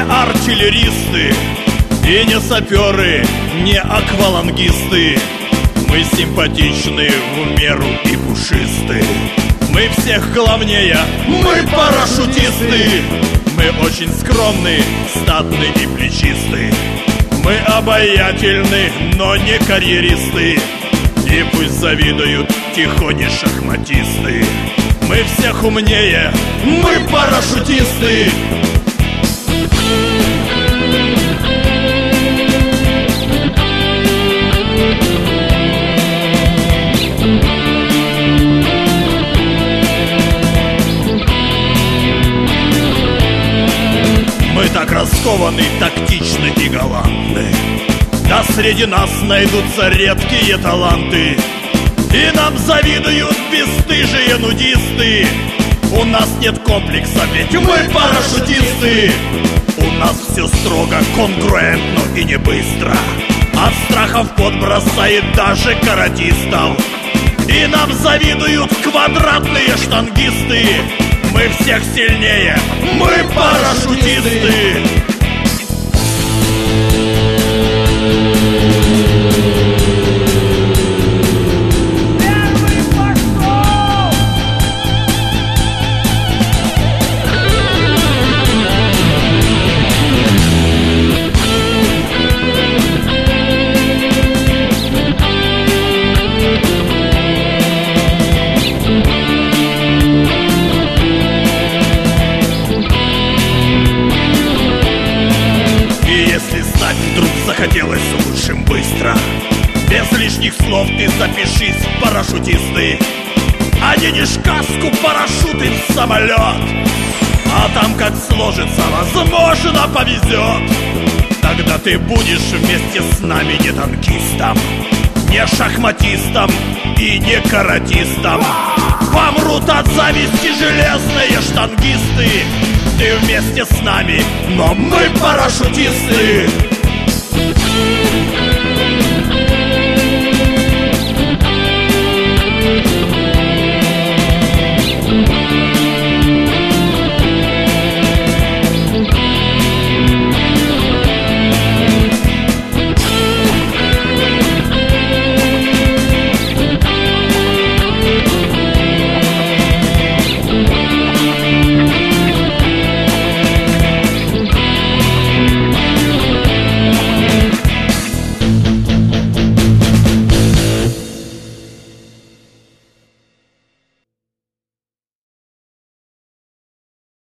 артиллеристы, и не саперы, не аквалангисты. Мы симпатичны в меру и пушисты. Мы всех главнее, мы парашютисты. Мы очень скромны, статны и плечисты. Мы обаятельны, но не карьеристы. И пусть завидуют тихони шахматисты. Мы всех умнее, мы парашютисты. Мы так раскованы, тактичны и галантны. Да среди нас найдутся редкие таланты. И нам завидуют бесстыжие нудисты. У нас нет комплекса, ведь мы парашютисты. У нас все строго, конгруентно и не быстро. От страхов подбросает даже каратистов. И нам завидуют квадратные штангисты. Мы всех сильнее, мы парашютисты. Захотелось лучшим быстро. Без лишних слов ты запишись в парашютисты. Оденешь каску, парашюты в самолет. А там как сложится, возможно, повезет. Тогда ты будешь вместе с нами не танкистом, не шахматистом и не каратистом. Помрут от зависти железные штангисты. Ты вместе с нами, но мы парашютисты.